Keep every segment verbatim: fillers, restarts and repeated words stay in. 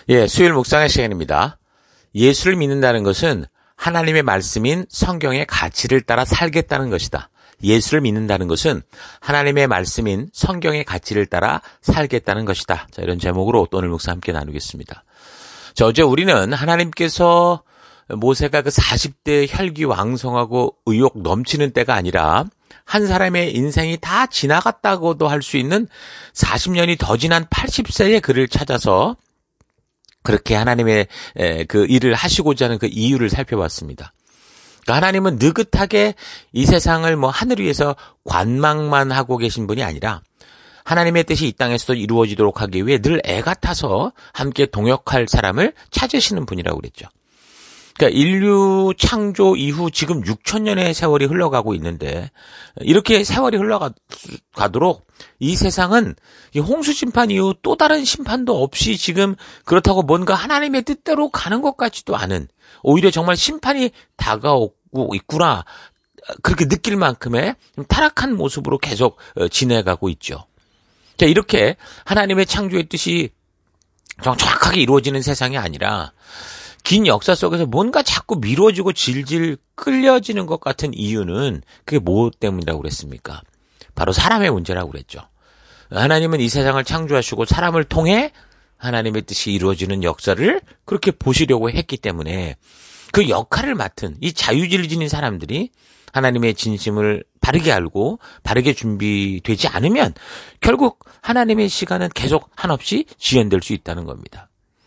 예, 수요일 묵상의 시간입니다. 예수를 믿는다는 것은 하나님의 말씀인 성경의 가치를 따라 살겠다는 것이다. 예수를 믿는다는 것은 하나님의 말씀인 성경의 가치를 따라 살겠다는 것이다. 자, 이런 제목으로 오늘 묵상 함께 나누겠습니다. 자, 어제 우리는 하나님께서 모세가 그 사십 대 혈기왕성하고 의욕 넘치는 때가 아니라 한 사람의 인생이 다 지나갔다고도 할 수 있는 사십 년이 더 지난 팔십 세의 그를 찾아서 그렇게 하나님의 그 일을 하시고자 하는 그 이유를 살펴봤습니다. 그러니까 하나님은 느긋하게 이 세상을 뭐 하늘 위에서 관망만 하고 계신 분이 아니라 하나님의 뜻이 이 땅에서도 이루어지도록 하기 위해 늘 애가 타서 함께 동역할 사람을 찾으시는 분이라고 그랬죠. 그러니까 인류 창조 이후 지금 육천 년의 세월이 흘러가고 있는데 이렇게 세월이 흘러가도록 이 세상은 홍수 심판 이후 또 다른 심판도 없이 지금 그렇다고 뭔가 하나님의 뜻대로 가는 것 같지도 않은, 오히려 정말 심판이 다가오고 있구나 그렇게 느낄 만큼의 타락한 모습으로 계속 지내가고 있죠. 자, 이렇게 하나님의 창조의 뜻이 정확하게 이루어지는 세상이 아니라 긴 역사 속에서 뭔가 자꾸 미뤄지고 질질 끌려지는 것 같은 이유는 그게 뭐 때문이라고 그랬습니까? 바로 사람의 문제라고 그랬죠. 하나님은 이 세상을 창조하시고 사람을 통해 하나님의 뜻이 이루어지는 역사를 그렇게 보시려고 했기 때문에 그 역할을 맡은 이 자유질을 지닌 사람들이 하나님의 진심을 바르게 알고 바르게 준비되지 않으면 결국 하나님의 시간은 계속 한없이 지연될 수 있다는 겁니다.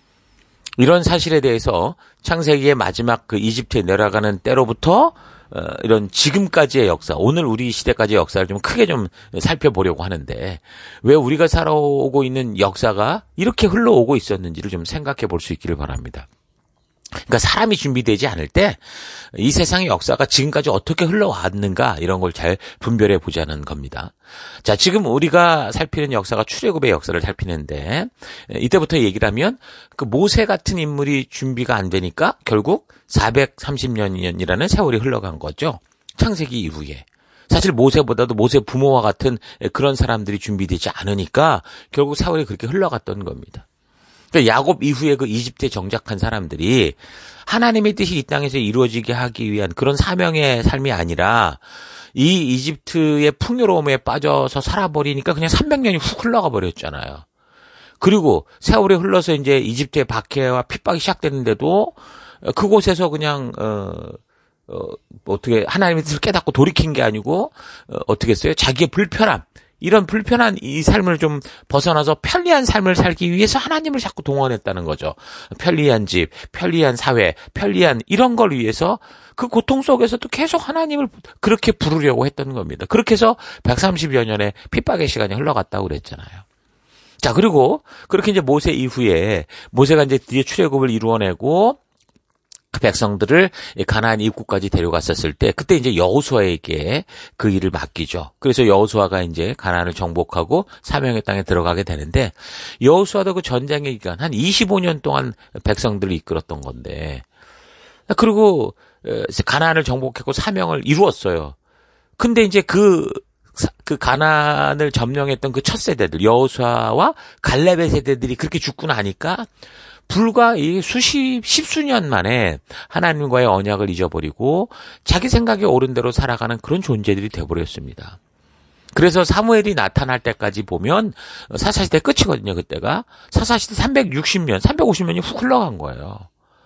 이런 사실에 대해서 창세기의 마지막 그 이집트에 내려가는 때로부터 어, 이런 지금까지의 역사, 오늘 우리 시대까지의 역사를 좀 크게 좀 살펴보려고 하는데 왜 우리가 살아오고 있는 역사가 이렇게 흘러오고 있었는지를 좀 생각해 볼 수 있기를 바랍니다. 그러니까 사람이 준비되지 않을 때 이 세상의 역사가 지금까지 어떻게 흘러왔는가 이런 걸 잘 분별해 보자는 겁니다. 자, 지금 우리가 살피는 역사가 출애굽의 역사를 살피는데 이때부터 얘기를 하면 그 모세 같은 인물이 준비가 안 되니까 결국 사백삼십 년이라는 세월이 흘러간 거죠. 창세기 이후에. 사실 모세보다도 모세 부모와 같은 그런 사람들이 준비되지 않으니까 결국 세월이 그렇게 흘러갔던 겁니다. 그러니까 야곱 이후에 그 이집트에 정착한 사람들이 하나님의 뜻이 이 땅에서 이루어지게 하기 위한 그런 사명의 삶이 아니라 이 이집트의 풍요로움에 빠져서 살아버리니까 그냥 삼백 년이 훅 흘러가 버렸잖아요. 그리고 세월이 흘러서 이제 이집트의 박해와 핍박이 시작됐는데도 그곳에서 그냥 어, 어 어떻게 하나님의 뜻을 깨닫고 돌이킨 게 아니고 어, 어떻게 했어요? 자기의 불편함, 이런 불편한 이 삶을 좀 벗어나서 편리한 삶을 살기 위해서 하나님을 자꾸 동원했다는 거죠. 편리한 집, 편리한 사회, 편리한 이런 걸 위해서 그 고통 속에서도 계속 하나님을 그렇게 부르려고 했던 겁니다. 그렇게 해서 백삼십여 년의 핍박의 시간이 흘러갔다고 그랬잖아요. 자, 그리고 그렇게 이제 모세 이후에 모세가 이제 드디어 출애굽을 이루어내고 그 백성들을 가나안 입구까지 데려갔었을 때 그때 이제 여호수아에게 그 일을 맡기죠. 그래서 여호수아가 이제 가나안을 정복하고 사명의 땅에 들어가게 되는데 여호수아도 그 전쟁의 기간 한 이십오 년 동안 백성들을 이끌었던 건데 그리고 가나안을 정복했고 사명을 이루었어요. 근데 이제 그 그 가나안을 점령했던 그 첫 세대들 여호수아와 갈렙의 세대들이 그렇게 죽고 나니까 불과 이 수십, 십수년 만에 하나님과의 언약을 잊어버리고 자기 생각에 옳은 대로 살아가는 그런 존재들이 돼버렸습니다. 그래서 사무엘이 나타날 때까지 보면 사사시대 끝이거든요, 그때가. 사사시대 삼백육십 년, 삼백오십 년이 훅 흘러간 거예요.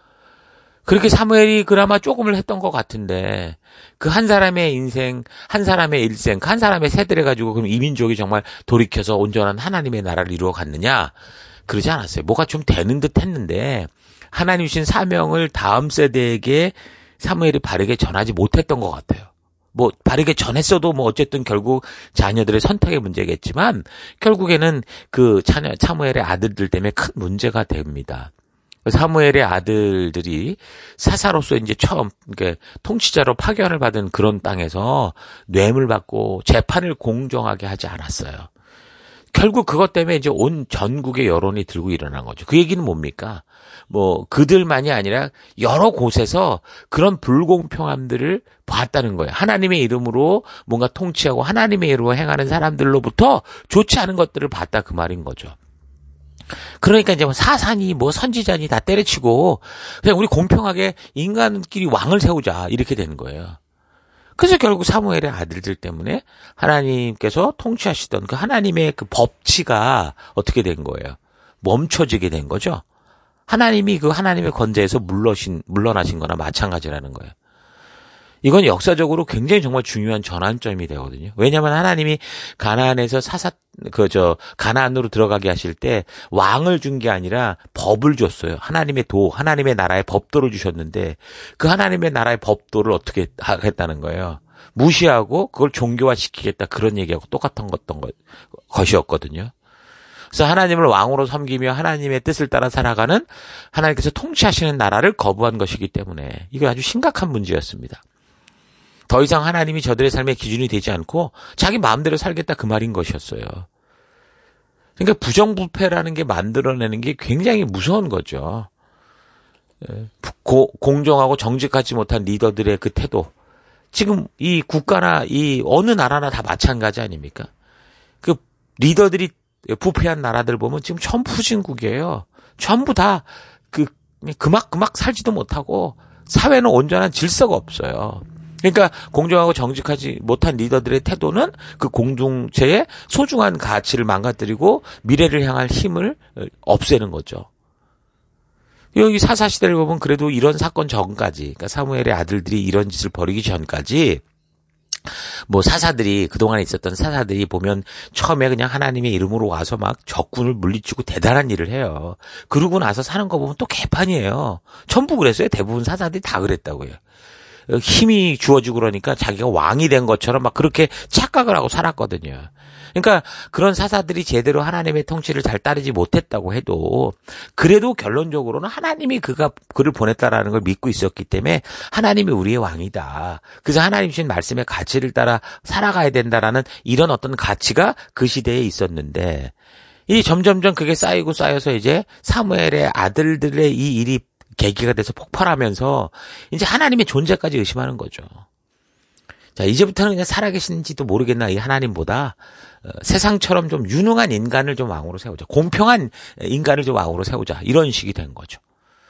그렇게 사무엘이 그나마 조금을 했던 것 같은데 그 한 사람의 인생, 한 사람의 일생, 한 사람의 세대를 가지고 그럼 이 민족이 정말 돌이켜서 온전한 하나님의 나라를 이루어 갔느냐? 그러지 않았어요. 뭐가 좀 되는 듯 했는데 하나님 주신 사명을 다음 세대에게 사무엘이 바르게 전하지 못했던 것 같아요. 뭐 바르게 전했어도 뭐 어쨌든 결국 자녀들의 선택의 문제겠지만 결국에는 그 자녀, 사무엘의 아들들 때문에 큰 문제가 됩니다. 사무엘의 아들들이 사사로서 이제 처음 그러니까 통치자로 파견을 받은 그런 땅에서 뇌물 받고 재판을 공정하게 하지 않았어요. 결국 그것 때문에 이제 온 전국의 여론이 들고 일어난 거죠. 그 얘기는 뭡니까? 뭐 그들만이 아니라 여러 곳에서 그런 불공평함들을 봤다는 거예요. 하나님의 이름으로 뭔가 통치하고 하나님의 이름으로 행하는 사람들로부터 좋지 않은 것들을 봤다 그 말인 거죠. 그러니까 이제 뭐 사산이 뭐 선지자니 다 때려치고 그냥 우리 공평하게 인간끼리 왕을 세우자 이렇게 되는 거예요. 그래서 결국 사무엘의 아들들 때문에 하나님께서 통치하시던 그 하나님의 그 법치가 어떻게 된 거예요? 멈춰지게 된 거죠. 하나님이 그 하나님의 권세에서 물러신, 물러나신 거나 마찬가지라는 거예요. 이건 역사적으로 굉장히 정말 중요한 전환점이 되거든요. 왜냐하면 하나님이 가나안에서 사사, 그, 저, 가나안으로 들어가게 하실 때 왕을 준 게 아니라 법을 줬어요. 하나님의 도, 하나님의 나라의 법도를 주셨는데 그 하나님의 나라의 법도를 어떻게 하겠다는 거예요. 무시하고 그걸 종교화시키겠다 그런 얘기하고 똑같은 것던 것, 것이었거든요. 그래서 하나님을 왕으로 섬기며 하나님의 뜻을 따라 살아가는 하나님께서 통치하시는 나라를 거부한 것이기 때문에 이거 아주 심각한 문제였습니다. 더 이상 하나님이 저들의 삶의 기준이 되지 않고 자기 마음대로 살겠다 그 말인 것이었어요. 그러니까 부정부패라는 게 만들어내는 게 굉장히 무서운 거죠. 고, 공정하고 정직하지 못한 리더들의 그 태도. 지금 이 국가나 이 어느 나라나 다 마찬가지 아닙니까? 그 리더들이 부패한 나라들 보면 지금 전부 후진국이에요. 전부 다 그 그막그막 살지도 못하고 사회는 온전한 질서가 없어요. 그러니까 공정하고 정직하지 못한 리더들의 태도는 그 공동체의 소중한 가치를 망가뜨리고 미래를 향할 힘을 없애는 거죠. 여기 사사시대를 보면 그래도 이런 사건 전까지, 그러니까 사무엘의 아들들이 이런 짓을 벌이기 전까지 뭐 사사들이 그동안에 있었던 사사들이 보면 처음에 그냥 하나님의 이름으로 와서 막 적군을 물리치고 대단한 일을 해요. 그러고 나서 사는 거 보면 또 개판이에요. 전부 그랬어요. 대부분 사사들이 다 그랬다고요. 힘이 주어지고 그러니까 자기가 왕이 된 것처럼 막 그렇게 착각을 하고 살았거든요. 그러니까 그런 사사들이 제대로 하나님의 통치를 잘 따르지 못했다고 해도 그래도 결론적으로는 하나님이 그가 그를 보냈다라는 걸 믿고 있었기 때문에 하나님이 우리의 왕이다. 그래서 하나님 주신 말씀의 가치를 따라 살아가야 된다라는 이런 어떤 가치가 그 시대에 있었는데 이 점점점 그게 쌓이고 쌓여서 이제 사무엘의 아들들의 이 일이 계기가 돼서 폭발하면서 이제 하나님의 존재까지 의심하는 거죠. 자, 이제부터는 그냥 살아계신지도 모르겠나 이 하나님보다 어, 세상처럼 좀 유능한 인간을 좀 왕으로 세우자. 공평한 인간을 좀 왕으로 세우자. 이런 식이 된 거죠.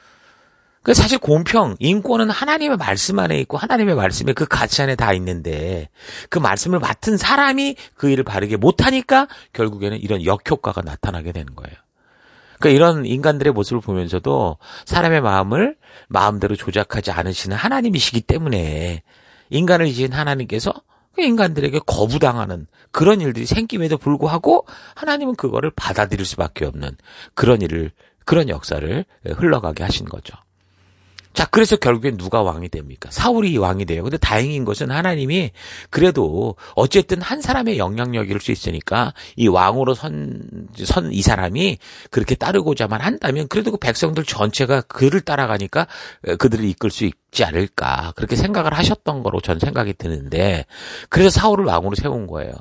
그 사실 공평, 인권은 하나님의 말씀 안에 있고 하나님의 말씀에 그 가치 안에 다 있는데 그 말씀을 맡은 사람이 그 일을 바르게 못하니까 결국에는 이런 역효과가 나타나게 되는 거예요. 그러니까 이런 인간들의 모습을 보면서도 사람의 마음을 마음대로 조작하지 않으시는 하나님이시기 때문에 인간을 지은 하나님께서 인간들에게 거부당하는 그런 일들이 생김에도 불구하고 하나님은 그거를 받아들일 수밖에 없는 그런 일을, 그런 역사를 흘러가게 하신 거죠. 자, 그래서 결국엔 누가 왕이 됩니까? 사울이 왕이 돼요. 근데 다행인 것은 하나님이 그래도 어쨌든 한 사람의 영향력일 수 있으니까 이 왕으로 선, 선 이 사람이 그렇게 따르고자만 한다면 그래도 그 백성들 전체가 그를 따라가니까 그들을 이끌 수 있지 않을까. 그렇게 생각을 하셨던 거로 전 생각이 드는데 그래서 사울을 왕으로 세운 거예요.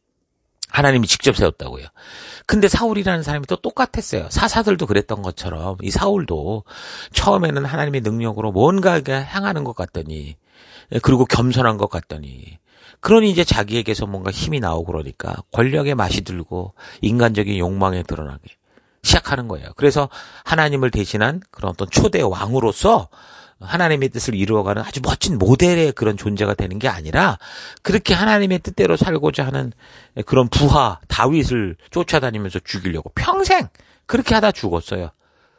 하나님이 직접 세웠다고요. 근데 사울이라는 사람이 또 똑같았어요. 사사들도 그랬던 것처럼 이 사울도 처음에는 하나님의 능력으로 뭔가 향하는 것 같더니 그리고 겸손한 것 같더니 그러니 이제 자기에게서 뭔가 힘이 나오고 그러니까 권력의 맛이 들고 인간적인 욕망에 드러나게 시작하는 거예요. 그래서 하나님을 대신한 그런 어떤 초대 왕으로서 하나님의 뜻을 이루어가는 아주 멋진 모델의 그런 존재가 되는 게 아니라 그렇게 하나님의 뜻대로 살고자 하는 그런 부하 다윗을 쫓아다니면서 죽이려고 평생 그렇게 하다 죽었어요.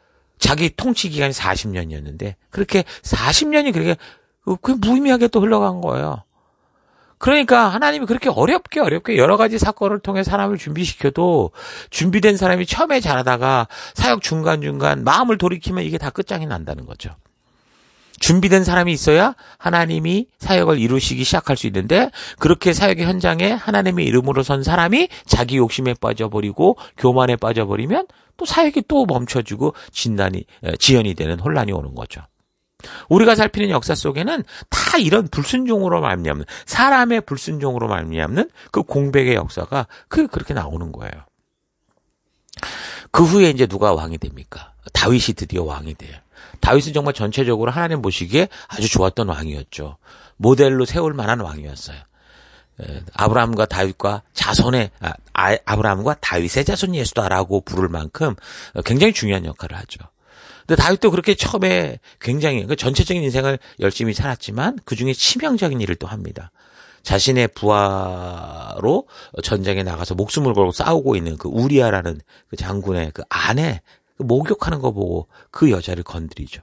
자기 통치 기간이 사십 년이었는데 그렇게 사십 년이 그렇게 그냥 무의미하게 또 흘러간 거예요. 그러니까 하나님이 그렇게 어렵게 어렵게 여러 가지 사건을 통해 사람을 준비시켜도 준비된 사람이 처음에 잘하다가 사역 중간중간 마음을 돌이키면 이게 다 끝장이 난다는 거죠. 준비된 사람이 있어야 하나님이 사역을 이루시기 시작할 수 있는데 그렇게 사역의 현장에 하나님의 이름으로 선 사람이 자기 욕심에 빠져버리고 교만에 빠져버리면 또 사역이 또 멈춰지고 진단이 지연이 되는 혼란이 오는 거죠. 우리가 살피는 역사 속에는 다 이런 불순종으로 말미암는 사람의 불순종으로 말미암는 그 공백의 역사가 그 그렇게 나오는 거예요. 그 후에 이제 누가 왕이 됩니까? 다윗이 드디어 왕이 돼요. 다윗은 정말 전체적으로 하나님 보시기에 아주 좋았던 왕이었죠. 모델로 세울 만한 왕이었어요. 아브라함과 다윗과 자손의 아, 아브라함과 다윗의 자손 예수다라고 부를 만큼 굉장히 중요한 역할을 하죠. 근데 다윗도 그렇게 처음에 굉장히 그 전체적인 인생을 열심히 살았지만 그중에 치명적인 일을 또 합니다. 자신의 부하로 전쟁에 나가서 목숨을 걸고 싸우고 있는 그 우리아라는 그 장군의 그 아내 목욕하는 거 보고 그 여자를 건드리죠.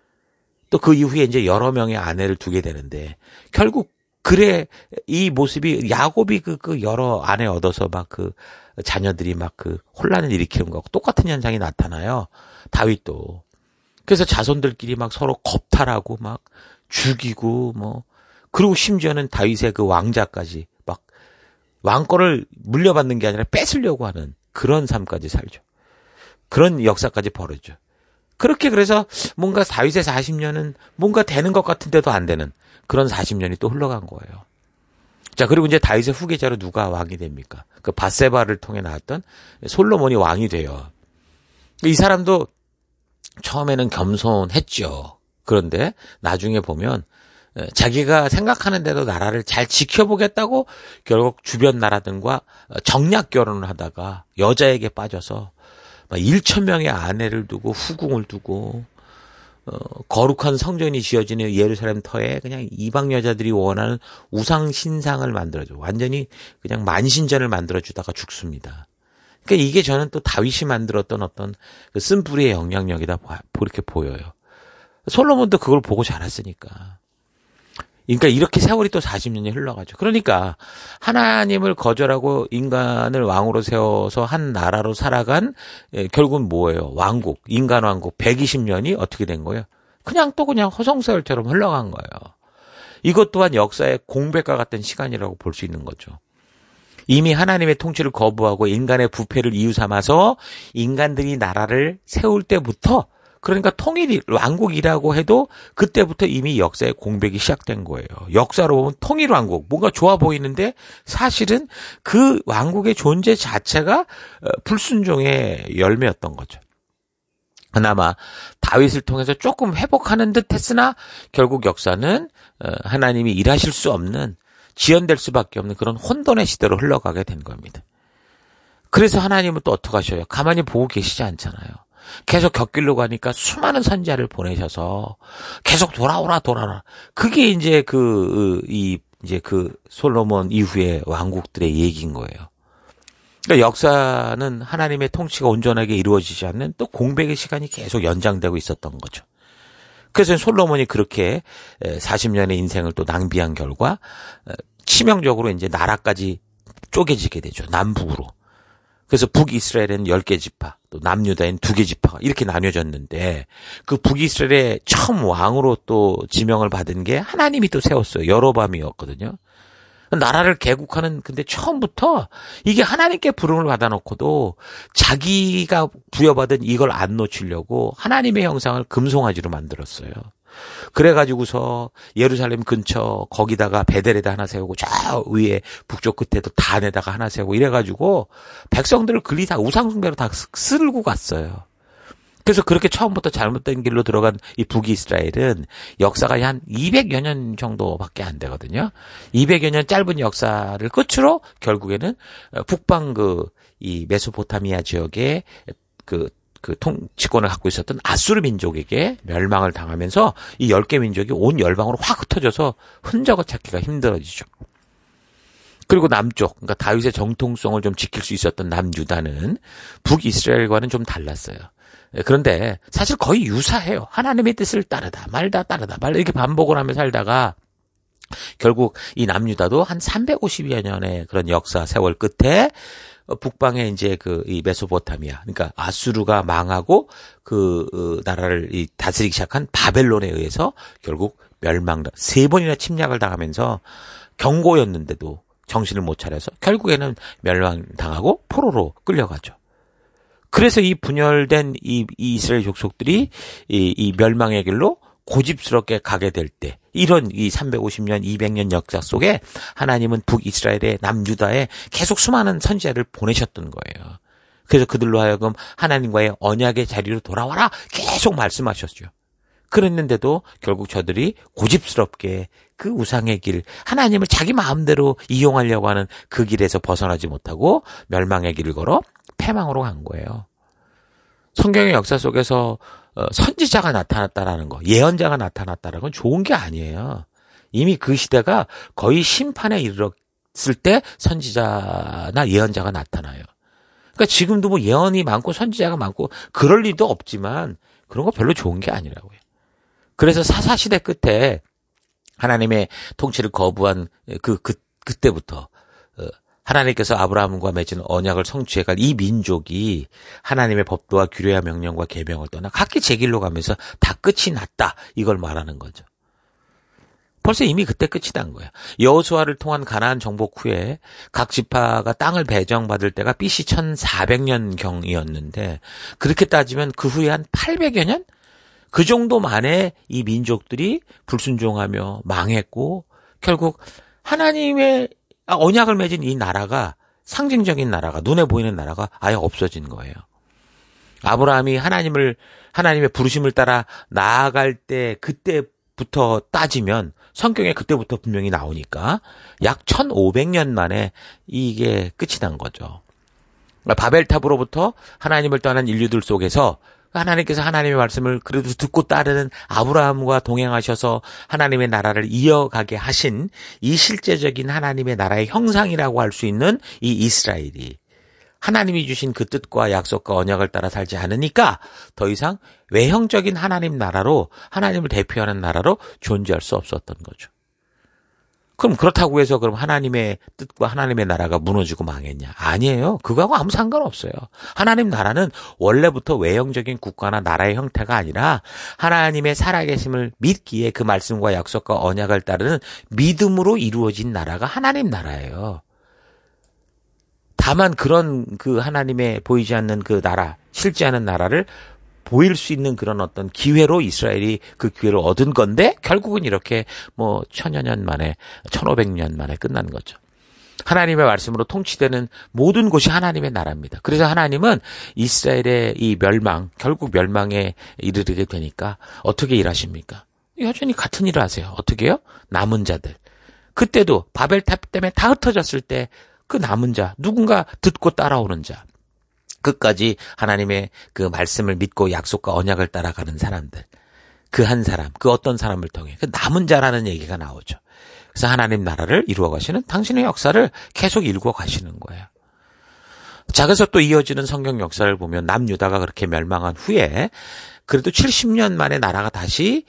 또 그 이후에 이제 여러 명의 아내를 두게 되는데 결국 그래 이 모습이 야곱이 그, 그 여러 아내 얻어서 막 그 자녀들이 막 그 혼란을 일으키는 거하고 똑같은 현상이 나타나요. 다윗도. 그래서 자손들끼리 막 서로 겁탈하고 막 죽이고 뭐 그리고 심지어는 다윗의 그 왕자까지 막 왕권을 물려받는 게 아니라 뺏으려고 하는 그런 삶까지 살죠. 그런 역사까지 벌어져. 그렇게 그래서 뭔가 다윗의 사십 년은 뭔가 되는 것 같은데도 안 되는 그런 사십 년이 또 흘러간 거예요. 자, 그리고 이제 다윗의 후계자로 누가 왕이 됩니까? 그 밧세바를 통해 나왔던 솔로몬이 왕이 돼요. 이 사람도 처음에는 겸손했죠. 그런데 나중에 보면 자기가 생각하는 대로 나라를 잘 지켜보겠다고 결국 주변 나라들과 정략 결혼을 하다가 여자에게 빠져서 일천 명의 아내를 두고 후궁을 두고 어, 거룩한 성전이 지어지는 예루살렘 터에 그냥 이방 여자들이 원하는 우상 신상을 만들어줘. 완전히 그냥 만신전을 만들어주다가 죽습니다. 그러니까 이게 저는 또 다윗이 만들었던 어떤 그 쓴뿌리의 영향력이다 그렇게 보여요. 솔로몬도 그걸 보고 자랐으니까. 그러니까 이렇게 세월이 또 사십 년이 흘러가죠. 그러니까 하나님을 거절하고 인간을 왕으로 세워서 한 나라로 살아간 예, 결국은 뭐예요? 왕국, 인간 왕국 백이십 년이 어떻게 된 거예요? 그냥 또 그냥 허송세월처럼 흘러간 거예요. 이것 또한 역사의 공백과 같은 시간이라고 볼 수 있는 거죠. 이미 하나님의 통치를 거부하고 인간의 부패를 이유 삼아서 인간들이 나라를 세울 때부터 그러니까 통일 왕국이라고 해도 그때부터 이미 역사의 공백이 시작된 거예요. 역사로 보면 통일 왕국 뭔가 좋아 보이는데 사실은 그 왕국의 존재 자체가 불순종의 열매였던 거죠. 그나마 다윗을 통해서 조금 회복하는 듯 했으나 결국 역사는 하나님이 일하실 수 없는 지연될 수밖에 없는 그런 혼돈의 시대로 흘러가게 된 겁니다. 그래서 하나님은 또 어떻게 하셔요? 가만히 보고 계시지 않잖아요. 계속 곁길로 가니까 수많은 선지자를 보내셔서 계속 돌아오라 돌아라. 그게 이제 그 이 이제 그 솔로몬 이후의 왕국들의 얘기인 거예요. 그러니까 역사는 하나님의 통치가 온전하게 이루어지지 않는 또 공백의 시간이 계속 연장되고 있었던 거죠. 그래서 솔로몬이 그렇게 사십 년의 인생을 또 낭비한 결과 치명적으로 이제 나라까지 쪼개지게 되죠. 남북으로. 그래서 북이스라엘은 열 개 지파, 또 남유다엔 두 개 지파가 이렇게 나뉘어졌는데 그 북이스라엘의 처음 왕으로 또 지명을 받은 게 하나님이 또 세웠어요. 여로밤이었거든요. 나라를 개국하는 근데 처음부터 이게 하나님께 부름을 받아놓고도 자기가 부여받은 이걸 안 놓치려고 하나님의 형상을 금송아지로 만들었어요. 그래가지고서 예루살렘 근처 거기다가 베델에다 하나 세우고 저 위에 북쪽 끝에도 단에다가 하나 세우고 이래가지고 백성들을 글리 다 우상숭배로 다 쓸고 갔어요. 그래서 그렇게 처음부터 잘못된 길로 들어간 이 북이스라엘은 역사가 한 이백여 년 정도밖에 안 되거든요. 이백여 년 짧은 역사를 끝으로 결국에는 북방 그 이 메소포타미아 지역에 그 그 통치권을 갖고 있었던 아수르 민족에게 멸망을 당하면서 이 열 개 민족이 온 열방으로 확 흩어져서 흔적을 찾기가 힘들어지죠. 그리고 남쪽, 그러니까 다윗의 정통성을 좀 지킬 수 있었던 남유다는 북이스라엘과는 좀 달랐어요. 그런데 사실 거의 유사해요. 하나님의 뜻을 따르다 말다 따르다 말다 이렇게 반복을 하며 살다가 결국 이 남유다도 한 삼백오십여 년의 그런 역사 세월 끝에 북방에 이제 그 이 메소포타미아, 그러니까 아수르가 망하고 그 나라를 이 다스리기 시작한 바벨론에 의해서 결국 멸망, 세 번이나 침략을 당하면서 경고였는데도 정신을 못 차려서 결국에는 멸망당하고 포로로 끌려가죠. 그래서 이 분열된 이, 이 이스라엘 족속들이 이, 이 멸망의 길로 고집스럽게 가게 될 때, 이런 이 삼백오십 년, 이백 년 역사 속에 하나님은 북이스라엘의 남유다에 계속 수많은 선지자를 보내셨던 거예요. 그래서 그들로 하여금 하나님과의 언약의 자리로 돌아와라 계속 말씀하셨죠. 그랬는데도 결국 저들이 고집스럽게 그 우상의 길, 하나님을 자기 마음대로 이용하려고 하는 그 길에서 벗어나지 못하고 멸망의 길을 걸어 패망으로 간 거예요. 성경의 역사 속에서 선지자가 나타났다라는 거, 예언자가 나타났다라는 건 좋은 게 아니에요. 이미 그 시대가 거의 심판에 이르렀을 때 선지자나 예언자가 나타나요. 그러니까 지금도 뭐 예언이 많고 선지자가 많고 그럴 리도 없지만 그런 거 별로 좋은 게 아니라고요. 그래서 사사시대 끝에 하나님의 통치를 거부한 그, 그, 그때부터 하나님께서 아브라함과 맺은 언약을 성취해갈 이 민족이 하나님의 법도와 규례와 명령과 계명을 떠나 각기 제 길로 가면서 다 끝이 났다. 이걸 말하는 거죠. 벌써 이미 그때 끝이 난 거야. 여호수아를 통한 가나안 정복 후에 각 지파가 땅을 배정받을 때가 비씨 천사백 년경이었는데 그렇게 따지면 그 후에 한 팔백여 년? 그 정도 만에 이 민족들이 불순종하며 망했고 결국 하나님의 언약을 맺은 이 나라가 상징적인 나라가 눈에 보이는 나라가 아예 없어진 거예요. 아브라함이 하나님을 하나님의 부르심을 따라 나아갈 때 그때부터 따지면 성경에 그때부터 분명히 나오니까 약 천오백 년 만에 이게 끝이 난 거죠. 바벨탑으로부터 하나님을 떠난 인류들 속에서 하나님께서 하나님의 말씀을 그래도 듣고 따르는 아브라함과 동행하셔서 하나님의 나라를 이어가게 하신 이 실제적인 하나님의 나라의 형상이라고 할 수 있는 이 이스라엘이 하나님이 주신 그 뜻과 약속과 언약을 따라 살지 않으니까 더 이상 외형적인 하나님 나라로 하나님을 대표하는 나라로 존재할 수 없었던 거죠. 그럼 그렇다고 해서 그럼 하나님의 뜻과 하나님의 나라가 무너지고 망했냐? 아니에요. 그거하고 아무 상관없어요. 하나님 나라는 원래부터 외형적인 국가나 나라의 형태가 아니라 하나님의 살아계심을 믿기에 그 말씀과 약속과 언약을 따르는 믿음으로 이루어진 나라가 하나님 나라예요. 다만 그런 그 하나님의 보이지 않는 그 나라, 실지 않은 나라를 보일 수 있는 그런 어떤 기회로 이스라엘이 그 기회를 얻은 건데 결국은 이렇게 뭐 천여 년 만에 천오백 년 만에 끝난 거죠. 하나님의 말씀으로 통치되는 모든 곳이 하나님의 나라입니다. 그래서 하나님은 이스라엘의 이 멸망, 결국 멸망에 이르게 되니까 어떻게 일하십니까? 여전히 같은 일을 하세요. 어떻게 해요? 남은 자들. 그때도 바벨탑 때문에 다 흩어졌을 때 그 남은 자, 누군가 듣고 따라오는 자. 끝까지 하나님의 그 말씀을 믿고 약속과 언약을 따라가는 사람들. 그 한 사람, 그 어떤 사람을 통해 그 남은 자라는 얘기가 나오죠. 그래서 하나님 나라를 이루어 가시는 당신의 역사를 계속 이루어 가시는 거예요. 자, 그래서 또 이어지는 성경 역사를 보면 남유다가 그렇게 멸망한 후에 그래도 칠십 년 만에 나라가 다시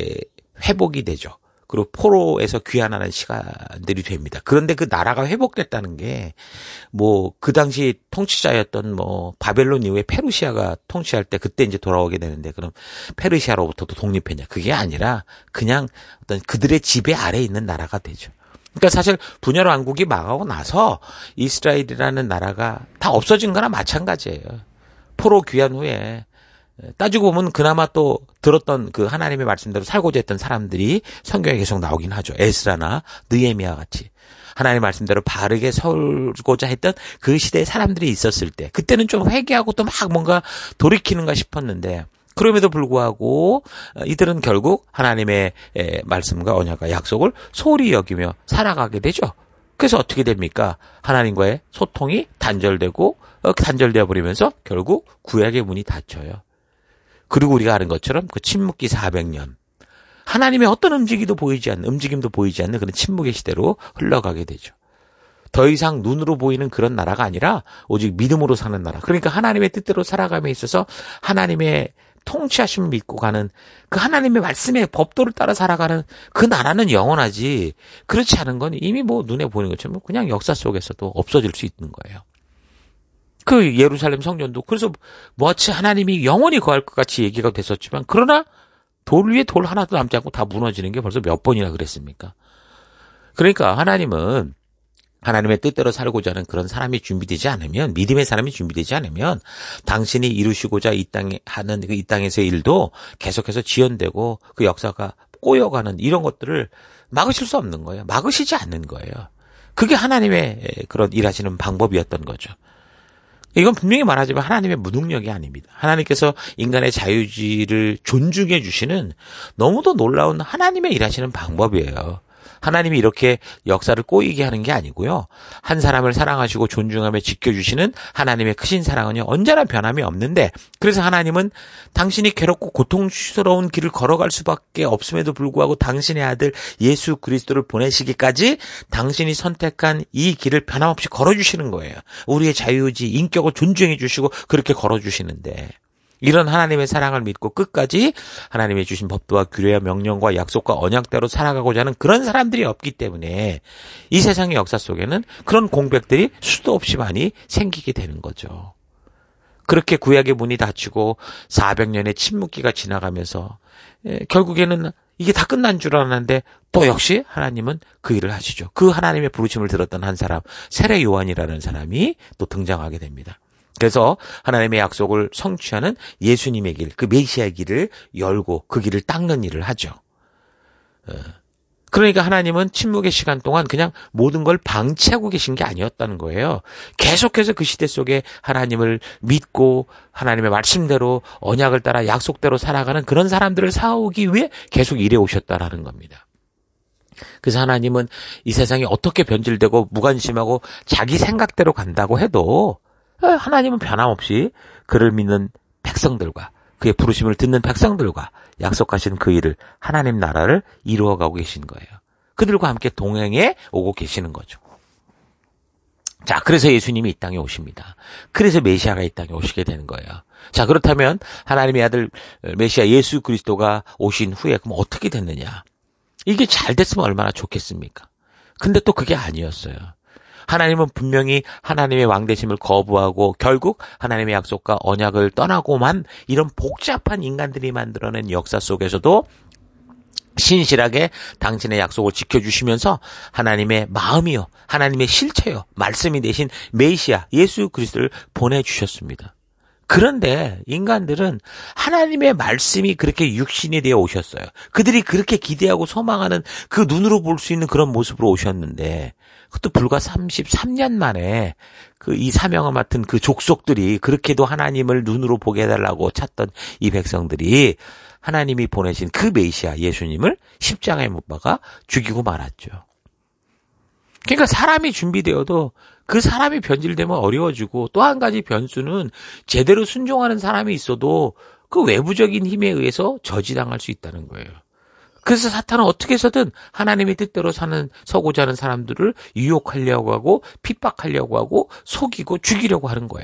회복이 되죠. 그리고 포로에서 귀환하는 시간들이 됩니다. 그런데 그 나라가 회복됐다는 게 뭐 그 당시 통치자였던 뭐 바벨론 이후에 페르시아가 통치할 때 그때 이제 돌아오게 되는데 그럼 페르시아로부터도 독립했냐? 그게 아니라 그냥 어떤 그들의 지배 아래에 있는 나라가 되죠. 그러니까 사실 분열 왕국이 망하고 나서 이스라엘이라는 나라가 다 없어진 거나 마찬가지예요. 포로 귀환 후에 따지고 보면 그나마 또 들었던 그 하나님의 말씀대로 살고자 했던 사람들이 성경에 계속 나오긴 하죠. 에스라나 느헤미야 같이 하나님의 말씀대로 바르게 살고자 했던 그 시대의 사람들이 있었을 때 그때는 좀 회개하고 또 막 뭔가 돌이키는가 싶었는데 그럼에도 불구하고 이들은 결국 하나님의 말씀과 언약과 약속을 소홀히 여기며 살아가게 되죠. 그래서 어떻게 됩니까? 하나님과의 소통이 단절되고 단절되어 버리면서 결국 구약의 문이 닫혀요. 그리고 우리가 아는 것처럼 그 침묵기 사백 년 하나님의 어떤 움직임도 보이지 않는 움직임도 보이지 않는 그런 침묵의 시대로 흘러가게 되죠. 더 이상 눈으로 보이는 그런 나라가 아니라 오직 믿음으로 사는 나라. 그러니까 하나님의 뜻대로 살아감에 있어서 하나님의 통치하심을 믿고 가는 그 하나님의 말씀의 법도를 따라 살아가는 그 나라는 영원하지 그렇지 않은 건 이미 뭐 눈에 보이는 것처럼 그냥 역사 속에서도 없어질 수 있는 거예요. 그 예루살렘 성전도 그래서 마치 하나님이 영원히 거할 것 같이 얘기가 됐었지만 그러나 돌 위에 돌 하나도 남지 않고 다 무너지는 게 벌써 몇 번이나 그랬습니까? 그러니까 하나님은 하나님의 뜻대로 살고자 하는 그런 사람이 준비되지 않으면 믿음의 사람이 준비되지 않으면 당신이 이루시고자 이 땅에 하는 그 이 땅에서의 일도 계속해서 지연되고 그 역사가 꼬여가는 이런 것들을 막으실 수 없는 거예요. 막으시지 않는 거예요. 그게 하나님의 그런 일하시는 방법이었던 거죠. 이건 분명히 말하지만 하나님의 무능력이 아닙니다. 하나님께서 인간의 자유의지를 존중해 주시는 너무도 놀라운 하나님의 일하시는 방법이에요. 하나님이 이렇게 역사를 꼬이게 하는 게 아니고요. 한 사람을 사랑하시고 존중하며 지켜주시는 하나님의 크신 사랑은요, 언제나 변함이 없는데, 그래서 하나님은 당신이 괴롭고 고통스러운 길을 걸어갈 수밖에 없음에도 불구하고 당신의 아들 예수 그리스도를 보내시기까지 당신이 선택한 이 길을 변함없이 걸어주시는 거예요. 우리의 자유의지, 인격을 존중해 주시고 그렇게 걸어주시는데, 이런 하나님의 사랑을 믿고 끝까지 하나님이 주신 법도와 규례와 명령과 약속과 언약대로 살아가고자 하는 그런 사람들이 없기 때문에 이 세상의 역사 속에는 그런 공백들이 수도 없이 많이 생기게 되는 거죠. 그렇게 구약의 문이 닫히고 사백 년의 침묵기가 지나가면서 결국에는 이게 다 끝난 줄 알았는데 또 역시 하나님은 그 일을 하시죠. 그 하나님의 부르심을 들었던 한 사람, 세례 요한이라는 사람이 또 등장하게 됩니다. 그래서 하나님의 약속을 성취하는 예수님의 길, 그 메시아의 길을 열고 그 길을 닦는 일을 하죠. 그러니까 하나님은 침묵의 시간 동안 그냥 모든 걸 방치하고 계신 게 아니었다는 거예요. 계속해서 그 시대 속에 하나님을 믿고 하나님의 말씀대로 언약을 따라 약속대로 살아가는 그런 사람들을 사오기 위해 계속 일해 오셨다라는 겁니다. 그래서 하나님은 이 세상이 어떻게 변질되고 무관심하고 자기 생각대로 간다고 해도 하나님은 변함없이 그를 믿는 백성들과 그의 부르심을 듣는 백성들과 약속하신 그 일을 하나님 나라를 이루어가고 계신 거예요. 그들과 함께 동행해 오고 계시는 거죠. 자, 그래서 예수님이 이 땅에 오십니다. 그래서 메시아가 이 땅에 오시게 되는 거예요. 자, 그렇다면 하나님의 아들 메시아 예수 그리스도가 오신 후에 그럼 어떻게 됐느냐? 이게 잘 됐으면 얼마나 좋겠습니까? 근데 또 그게 아니었어요. 하나님은 분명히 하나님의 왕되심을 거부하고 결국 하나님의 약속과 언약을 떠나고만 이런 복잡한 인간들이 만들어낸 역사 속에서도 신실하게 당신의 약속을 지켜주시면서 하나님의 마음이요, 하나님의 실체요, 말씀이 되신 메시아 예수 그리스도를 보내주셨습니다. 그런데 인간들은 하나님의 말씀이 그렇게 육신이 되어 오셨어요. 그들이 그렇게 기대하고 소망하는 그 눈으로 볼 수 있는 그런 모습으로 오셨는데 그것도 불과 삼십삼 년 만에 그 이 사명을 맡은 그 족속들이 그렇게도 하나님을 눈으로 보게 해달라고 찾던 이 백성들이 하나님이 보내신 그 메시아 예수님을 십자가에 못 박아 죽이고 말았죠. 그러니까 사람이 준비되어도 그 사람이 변질되면 어려워지고 또 한 가지 변수는 제대로 순종하는 사람이 있어도 그 외부적인 힘에 의해서 저지당할 수 있다는 거예요. 그래서 사탄은 어떻게 해서든 하나님의 뜻대로 사는 서고자 하는 사람들을 유혹하려고 하고 핍박하려고 하고 속이고 죽이려고 하는 거예요.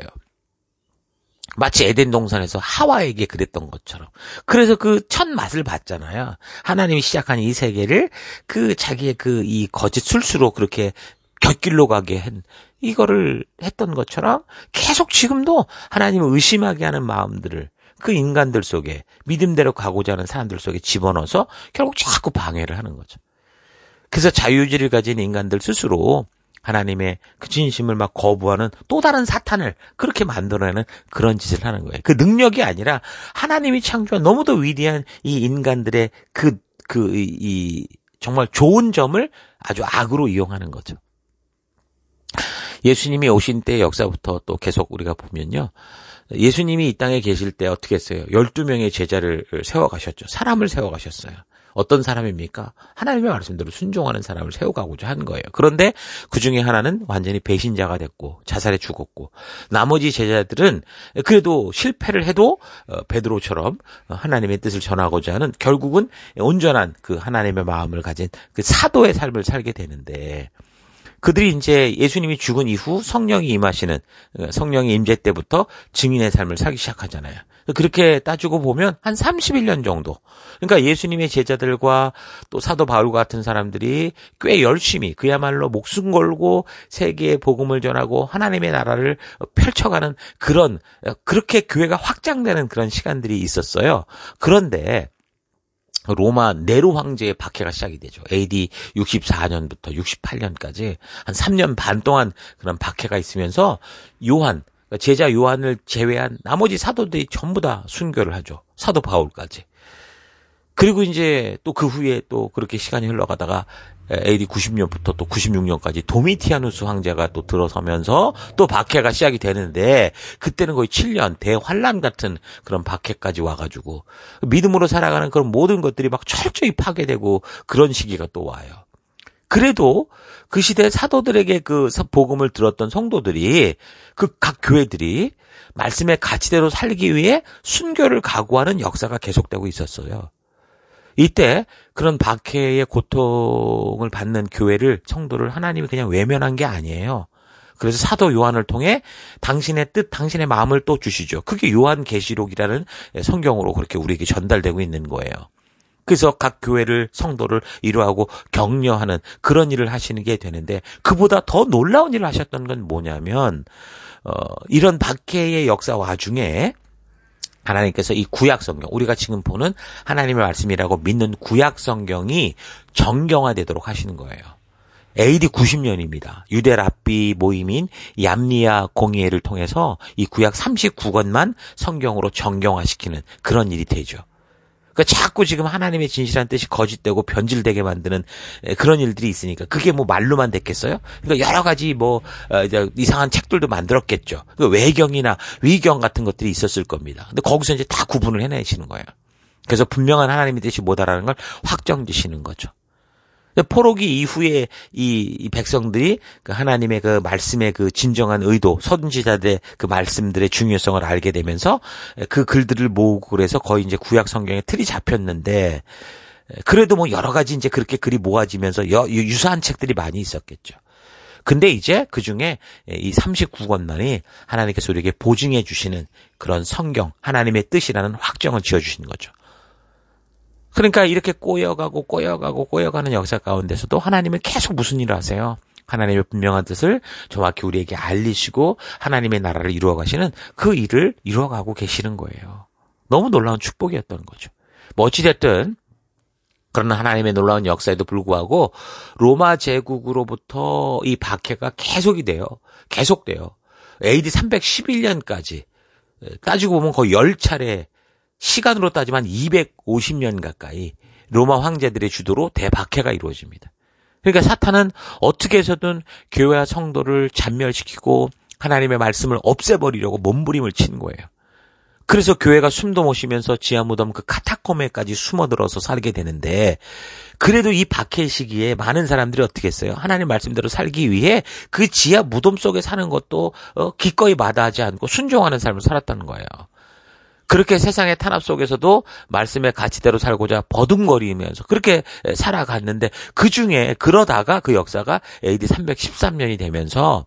마치 에덴 동산에서 하와에게 그랬던 것처럼. 그래서 그 첫 맛을 봤잖아요. 하나님이 시작한 이 세계를 그 자기의 그 이 거짓 술수로 그렇게 곁길로 가게 한 이거를 했던 것처럼 계속 지금도 하나님을 의심하게 하는 마음들을 그 인간들 속에 믿음대로 가고자 하는 사람들 속에 집어넣어서 결국 자꾸 방해를 하는 거죠. 그래서 자유의지를 가진 인간들 스스로 하나님의 그 진심을 막 거부하는 또 다른 사탄을 그렇게 만들어내는 그런 짓을 하는 거예요. 그 능력이 아니라 하나님이 창조한 너무도 위대한 이 인간들의 그, 그, 이, 정말 좋은 점을 아주 악으로 이용하는 거죠. 예수님이 오신 때 역사부터 또 계속 우리가 보면요. 예수님이 이 땅에 계실 때 어떻게 했어요? 열두 명의 제자를 세워가셨죠. 사람을 세워가셨어요. 어떤 사람입니까? 하나님의 말씀대로 순종하는 사람을 세워가고자 한 거예요. 그런데 그 중에 하나는 완전히 배신자가 됐고 자살해 죽었고 나머지 제자들은 그래도 실패를 해도 베드로처럼 하나님의 뜻을 전하고자 하는 결국은 온전한 그 하나님의 마음을 가진 그 사도의 삶을 살게 되는데 그들이 이제 예수님이 죽은 이후 성령이 임하시는 성령의 임재 때부터 증인의 삶을 살기 시작하잖아요. 그렇게 따지고 보면 한 삼십일 년 정도. 그러니까 예수님의 제자들과 또 사도 바울 같은 사람들이 꽤 열심히 그야말로 목숨 걸고 세계에 복음을 전하고 하나님의 나라를 펼쳐가는 그런 그렇게 교회가 확장되는 그런 시간들이 있었어요. 그런데 로마 네로 황제의 박해가 시작이 되죠. 에이디 육십사 년부터 육십팔 년까지 한 삼 년 반 동안 그런 박해가 있으면서 요한, 제자 요한을 제외한 나머지 사도들이 전부 다 순교를 하죠. 사도 바울까지. 그리고 이제 또 그 후에 또 그렇게 시간이 흘러가다가 에이디 구십 년부터 또 구십육 년까지 도미티아누스 황제가 또 들어서면서 또 박해가 시작이 되는데 그때는 거의 칠 년 대환란 같은 그런 박해까지 와가지고 믿음으로 살아가는 그런 모든 것들이 막 철저히 파괴되고 그런 시기가 또 와요. 그래도 그 시대 사도들에게 그 복음을 들었던 성도들이 그 각 교회들이 말씀의 가치대로 살기 위해 순교를 각오하는 역사가 계속되고 있었어요. 이때 그런 박해의 고통을 받는 교회를 성도를 하나님이 그냥 외면한 게 아니에요. 그래서 사도 요한을 통해 당신의 뜻, 당신의 마음을 또 주시죠. 그게 요한계시록이라는 성경으로 그렇게 우리에게 전달되고 있는 거예요. 그래서 각 교회를 성도를 위로하고 격려하는 그런 일을 하시는 게 되는데 그보다 더 놀라운 일을 하셨던 건 뭐냐면 어, 이런 박해의 역사 와중에 하나님께서 이 구약 성경, 우리가 지금 보는 하나님의 말씀이라고 믿는 구약 성경이 정경화되도록 하시는 거예요. 에이디 구십 년입니다. 유대 랍비 모임인 얌리아 공의회를 통해서 이 구약 삼십구 권만 성경으로 정경화시키는 그런 일이 되죠. 그러니까 자꾸 지금 하나님의 진실한 뜻이 거짓되고 변질되게 만드는 그런 일들이 있으니까 그게 뭐 말로만 됐겠어요? 그러니까 여러 가지 뭐 이제 이상한 책들도 만들었겠죠. 그러니까 외경이나 위경 같은 것들이 있었을 겁니다. 근데 거기서 이제 다 구분을 해내시는 거예요. 그래서 분명한 하나님의 뜻이 뭐다라는 걸 확정지시는 거죠. 포로기 이후에 이, 이 백성들이 그 하나님의 그 말씀의 그 진정한 의도, 선지자들의 그 말씀들의 중요성을 알게 되면서 그 글들을 모으고 그래서 거의 이제 구약 성경에 틀이 잡혔는데 그래도 뭐 여러 가지 이제 그렇게 글이 모아지면서 여, 유사한 책들이 많이 있었겠죠. 근데 이제 그 중에 이 삼십구 권만이 하나님께서 우리에게 보증해 주시는 그런 성경, 하나님의 뜻이라는 확정을 지어 주시는 거죠. 그러니까 이렇게 꼬여가고 꼬여가고 꼬여가는 역사 가운데서도 하나님은 계속 무슨 일을 하세요? 하나님의 분명한 뜻을 정확히 우리에게 알리시고 하나님의 나라를 이루어 가시는 그 일을 이루어가고 계시는 거예요. 너무 놀라운 축복이었던 거죠. 뭐 어찌됐든 그런 하나님의 놀라운 역사에도 불구하고 로마 제국으로부터 이 박해가 계속이 돼요. 계속돼요. 에이디 삼백십일 년까지 따지고 보면 거의 열 차례 시간으로 따지면 이백오십 년 가까이 로마 황제들의 주도로 대박해가 이루어집니다. 그러니까 사탄은 어떻게 해서든 교회와 성도를 잔멸시키고 하나님의 말씀을 없애버리려고 몸부림을 치는 거예요. 그래서 교회가 숨도 못 쉬면서 지하 무덤 그 카타콤에까지 숨어들어서 살게 되는데 그래도 이 박해 시기에 많은 사람들이 어떻게 했어요? 하나님 말씀대로 살기 위해 그 지하 무덤 속에 사는 것도 기꺼이 마다하지 않고 순종하는 삶을 살았다는 거예요. 그렇게 세상의 탄압 속에서도 말씀의 가치대로 살고자 버둥거리면서 그렇게 살아갔는데 그중에 그러다가 그 역사가 에이디 삼백십삼 년이 되면서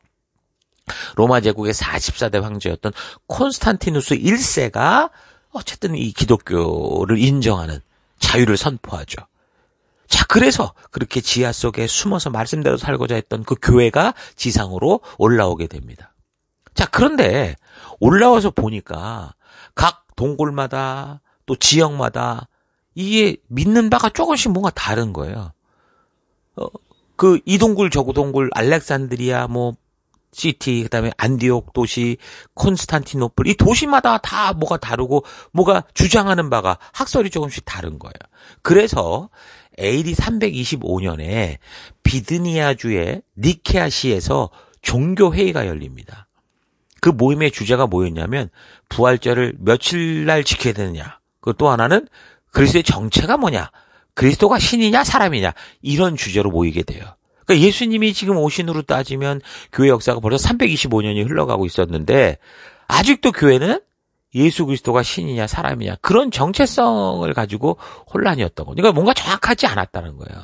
로마 제국의 사십사 대 황제였던 콘스탄티누스 일 세가 어쨌든 이 기독교를 인정하는 자유를 선포하죠. 자, 그래서 그렇게 지하 속에 숨어서 말씀대로 살고자 했던 그 교회가 지상으로 올라오게 됩니다. 자, 그런데 올라와서 보니까 각 동굴마다 또 지역마다 이게 믿는 바가 조금씩 뭔가 다른 거예요. 어, 그 이 동굴 저 동굴 알렉산드리아 뭐 시티 그다음에 안디옥 도시 콘스탄티노플 이 도시마다 다 뭐가 다르고 뭐가 주장하는 바가 학설이 조금씩 다른 거예요. 그래서 에이디 삼백이십오 년에 비드니아주의 니케아시에서 종교회의가 열립니다. 그 모임의 주제가 뭐였냐면 부활절을 며칠 날 지켜야 되느냐. 그 또 하나는 그리스도의 정체가 뭐냐. 그리스도가 신이냐 사람이냐. 이런 주제로 모이게 돼요. 그러니까 예수님이 지금 오신으로 따지면 교회 역사가 벌써 삼백이십오 년이 흘러가고 있었는데 아직도 교회는 예수 그리스도가 신이냐 사람이냐 그런 정체성을 가지고 혼란이었던 거예요. 그러니까 뭔가 정확하지 않았다는 거예요.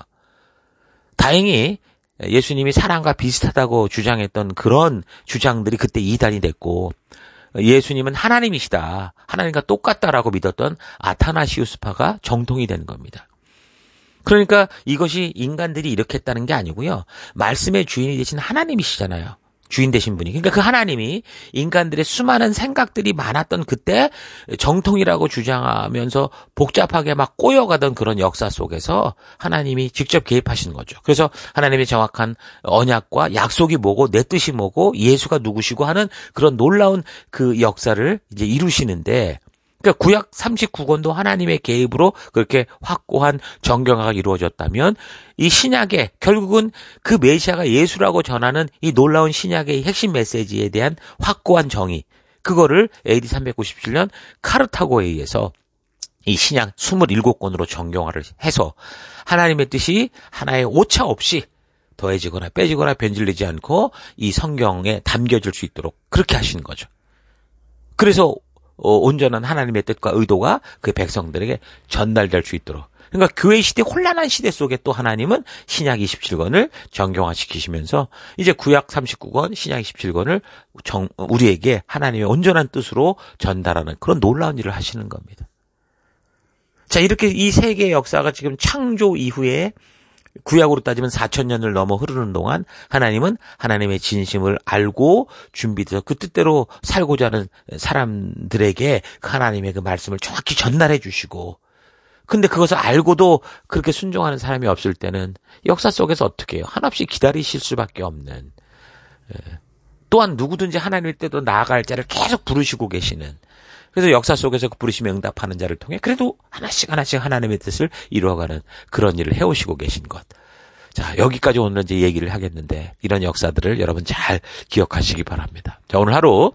다행히 예수님이 사람과 비슷하다고 주장했던 그런 주장들이 그때 이단이 됐고 예수님은 하나님이시다. 하나님과 똑같다라고 믿었던 아타나시우스파가 정통이 되는 겁니다. 그러니까 이것이 인간들이 이렇게 했다는 게 아니고요. 말씀의 주인이 되신 하나님이시잖아요. 주인 되신 분이. 그러니까 그 하나님이 인간들의 수많은 생각들이 많았던 그때 정통이라고 주장하면서 복잡하게 막 꼬여가던 그런 역사 속에서 하나님이 직접 개입하시는 거죠. 그래서 하나님의 정확한 언약과 약속이 뭐고 내 뜻이 뭐고 예수가 누구시고 하는 그런 놀라운 그 역사를 이제 이루시는데 그러니까 구약 삼십구 권도 하나님의 개입으로 그렇게 확고한 정경화가 이루어졌다면 이 신약에 결국은 그 메시아가 예수라고 전하는 이 놀라운 신약의 핵심 메시지에 대한 확고한 정의, 그거를 에이디 삼백구십칠 년 카르타고에 의해서 이 신약 이십칠 권으로 정경화를 해서 하나님의 뜻이 하나의 오차 없이 더해지거나 빼지거나 변질되지 않고 이 성경에 담겨질 수 있도록 그렇게 하신 거죠. 그래서 어, 온전한 하나님의 뜻과 의도가 그 백성들에게 전달될 수 있도록. 그러니까 교회 시대, 혼란한 시대 속에 또 하나님은 신약 이십칠 권을 정경화시키시면서 이제 구약 삼십구 권, 신약 이십칠 권을 정, 우리에게 하나님의 온전한 뜻으로 전달하는 그런 놀라운 일을 하시는 겁니다. 자, 이렇게 이 세계의 역사가 지금 창조 이후에 구약으로 따지면 사천 년을 넘어 흐르는 동안 하나님은 하나님의 진심을 알고 준비돼서 그 뜻대로 살고자 하는 사람들에게 그 하나님의 그 말씀을 정확히 전달해 주시고, 근데 그것을 알고도 그렇게 순종하는 사람이 없을 때는 역사 속에서 어떻게 해요? 한없이 기다리실 수밖에 없는, 또한 누구든지 하나님의 때도 나아갈 자를 계속 부르시고 계시는, 그래서 역사 속에서 그 부르심에 응답하는 자를 통해 그래도 하나씩 하나씩 하나님의 뜻을 이루어가는 그런 일을 해오시고 계신 것. 자, 여기까지 오늘 이제 얘기를 하겠는데 이런 역사들을 여러분 잘 기억하시기 바랍니다. 자, 오늘 하루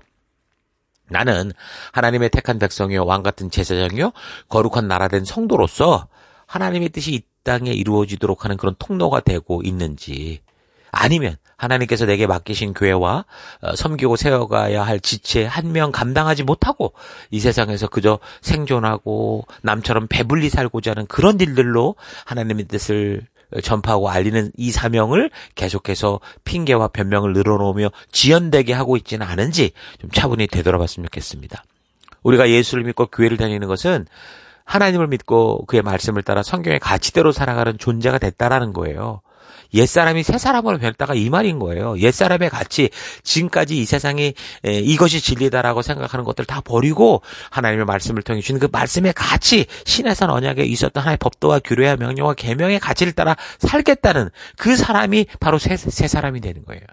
나는 하나님의 택한 백성이요 왕 같은 제사장이요 거룩한 나라 된 성도로서 하나님의 뜻이 이 땅에 이루어지도록 하는 그런 통로가 되고 있는지, 아니면 하나님께서 내게 맡기신 교회와 섬기고 세워가야 할 지체 한 명 감당하지 못하고 이 세상에서 그저 생존하고 남처럼 배불리 살고자 하는 그런 일들로 하나님의 뜻을 전파하고 알리는 이 사명을 계속해서 핑계와 변명을 늘어놓으며 지연되게 하고 있지는 않은지 좀 차분히 되돌아봤으면 좋겠습니다. 우리가 예수를 믿고 교회를 다니는 것은 하나님을 믿고 그의 말씀을 따라 성경의 가치대로 살아가는 존재가 됐다라는 거예요. 옛사람이 새사람으로 변했다가 이 말인 거예요. 옛사람의 가치, 지금까지 이 세상이 이것이 진리다라고 생각하는 것들 다 버리고 하나님의 말씀을 통해 주시는 그 말씀의 가치, 신에서 언약에 있었던 하나님의 법도와 규례와 명령과 계명의 가치를 따라 살겠다는 그 사람이 바로 새, 새 사람이 되는 거예요.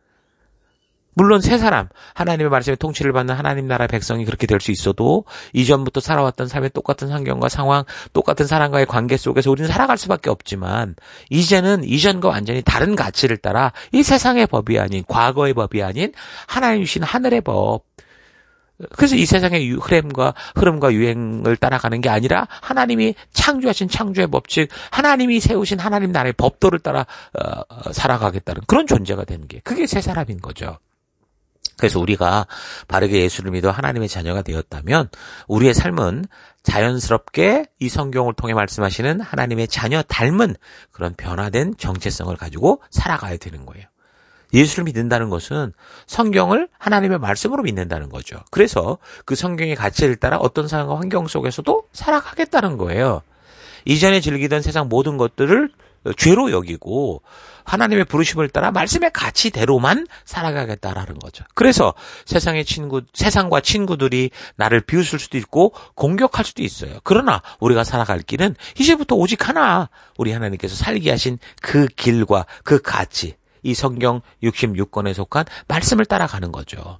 물론 새 사람, 하나님의 말씀에 통치를 받는 하나님 나라의 백성이 그렇게 될 수 있어도 이전부터 살아왔던 삶의 똑같은 환경과 상황, 똑같은 사람과의 관계 속에서 우리는 살아갈 수밖에 없지만 이제는 이전과 완전히 다른 가치를 따라 이 세상의 법이 아닌, 과거의 법이 아닌 하나님 주신 하늘의 법, 그래서 이 세상의 흐름과 흐름과 유행을 따라가는 게 아니라 하나님이 창조하신 창조의 법칙, 하나님이 세우신 하나님 나라의 법도를 따라 어, 살아가겠다는 그런 존재가 되는 게, 그게 새 사람인 거죠. 그래서 우리가 바르게 예수를 믿어 하나님의 자녀가 되었다면 우리의 삶은 자연스럽게 이 성경을 통해 말씀하시는 하나님의 자녀 닮은 그런 변화된 정체성을 가지고 살아가야 되는 거예요. 예수를 믿는다는 것은 성경을 하나님의 말씀으로 믿는다는 거죠. 그래서 그 성경의 가치를 따라 어떤 상황과 환경 속에서도 살아가겠다는 거예요. 이전에 즐기던 세상 모든 것들을 죄로 여기고 하나님의 부르심을 따라 말씀의 가치대로만 살아가겠다라는 거죠. 그래서 세상의 친구, 세상과 친구들이 나를 비웃을 수도 있고 공격할 수도 있어요. 그러나 우리가 살아갈 길은 이제부터 오직 하나, 우리 하나님께서 살게 하신 그 길과 그 가치, 이 성경 육십육 권에 속한 말씀을 따라가는 거죠.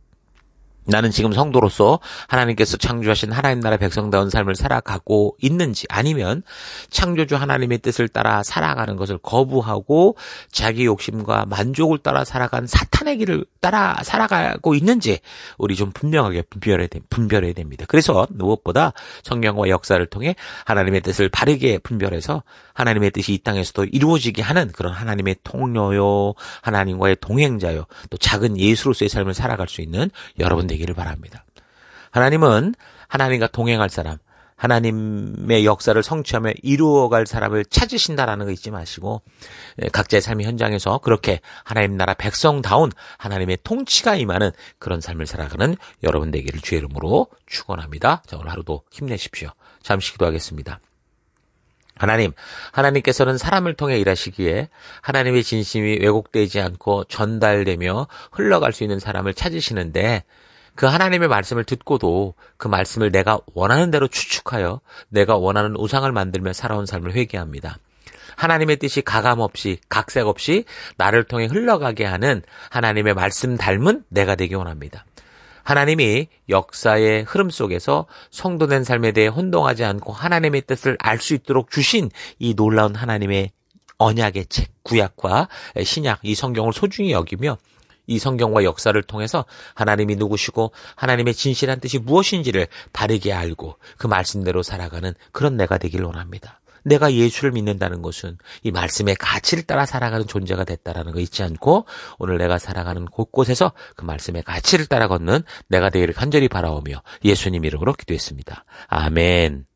나는 지금 성도로서 하나님께서 창조하신 하나님 나라 백성다운 삶을 살아가고 있는지, 아니면 창조주 하나님의 뜻을 따라 살아가는 것을 거부하고 자기 욕심과 만족을 따라 살아간 사탄의 길을 따라 살아가고 있는지 우리 좀 분명하게 분별해야, 분별해야 됩니다. 그래서 무엇보다 성경과 역사를 통해 하나님의 뜻을 바르게 분별해서 하나님의 뜻이 이 땅에서도 이루어지게 하는 그런 하나님의 통로요, 하나님과의 동행자요, 또 작은 예수로서의 삶을 살아갈 수 있는 여러분 되기를 바랍니다. 하나님은 하나님과 동행할 사람, 하나님의 역사를 성취하며 이루어갈 사람을 찾으신다라는 거 잊지 마시고 각자의 삶의 현장에서 그렇게 하나님 나라 백성다운 하나님의 통치가 임하는 그런 삶을 살아가는 여러분 되기를 주의 이름으로 축원합니다. 자, 오늘 하루도 힘내십시오. 잠시 기도하겠습니다. 하나님, 하나님께서는 사람을 통해 일하시기에 하나님의 진심이 왜곡되지 않고 전달되며 흘러갈 수 있는 사람을 찾으시는데, 그 하나님의 말씀을 듣고도 그 말씀을 내가 원하는 대로 추측하여 내가 원하는 우상을 만들며 살아온 삶을 회개합니다. 하나님의 뜻이 가감없이 각색 없이 나를 통해 흘러가게 하는 하나님의 말씀 닮은 내가 되기 원합니다. 하나님이 역사의 흐름 속에서 성도된 삶에 대해 혼동하지 않고 하나님의 뜻을 알 수 있도록 주신 이 놀라운 하나님의 언약의 책, 구약과 신약, 이 성경을 소중히 여기며 이 성경과 역사를 통해서 하나님이 누구시고 하나님의 진실한 뜻이 무엇인지를 바르게 알고 그 말씀대로 살아가는 그런 내가 되길 원합니다. 내가 예수를 믿는다는 것은 이 말씀의 가치를 따라 살아가는 존재가 됐다라는 거 잊지 않고 오늘 내가 살아가는 곳곳에서 그 말씀의 가치를 따라 걷는 내가 되기를 간절히 바라오며 예수님 이름으로 기도했습니다. 아멘.